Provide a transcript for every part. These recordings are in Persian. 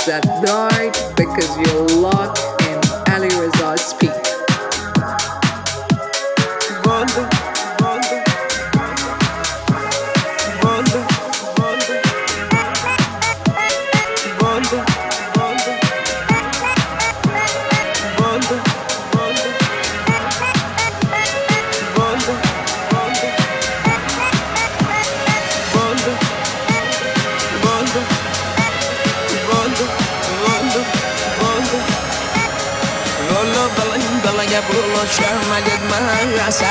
that died because you're locked in Ali Reza's peak. Bullo şermedet mahasa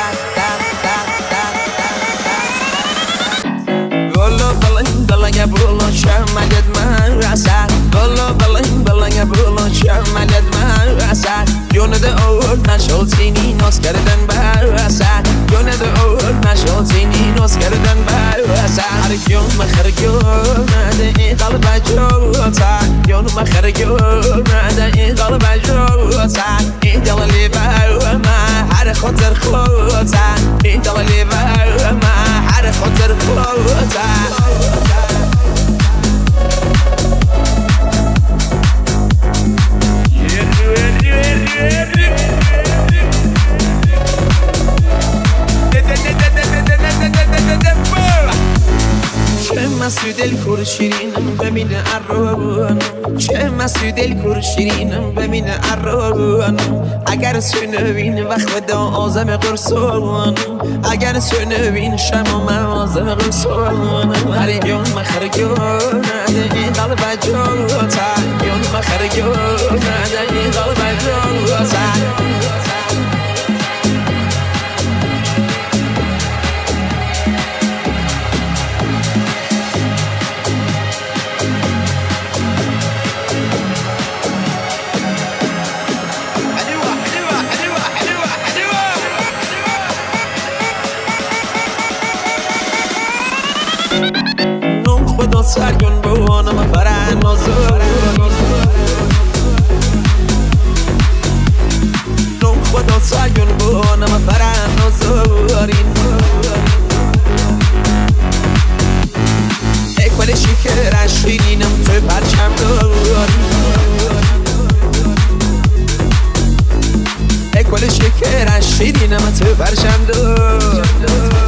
Bullo balaya bullo şermedet mahasa Bullo balaya bullo şermedet mahasa Yönede oğul naşol seni noskerden bahasa Yönede oğul naşol seni noskerden bahasa Harikyon maharikyon nade qalba jota Yönüme harikyon nade qalba jota İdal liba ma har khotar khota İdal liba ma har khotar khota مسجد الكرشرين بمن الروان چه مسجد الكرشرين بمن الروان اگر سنوین وقت دا آزم قرصان اگر سنوین شما موازم قرصان هر یوم مخرگون این قلب جوتا یوم مخرگون این قلب جوتا خدا سرگون بوانم فرن نازور نم خدا سرگون بوانم فرن نازورین اکبال شکر شیرینم توی پرچم داری اکبال شکر شیرینم توی پرچم داری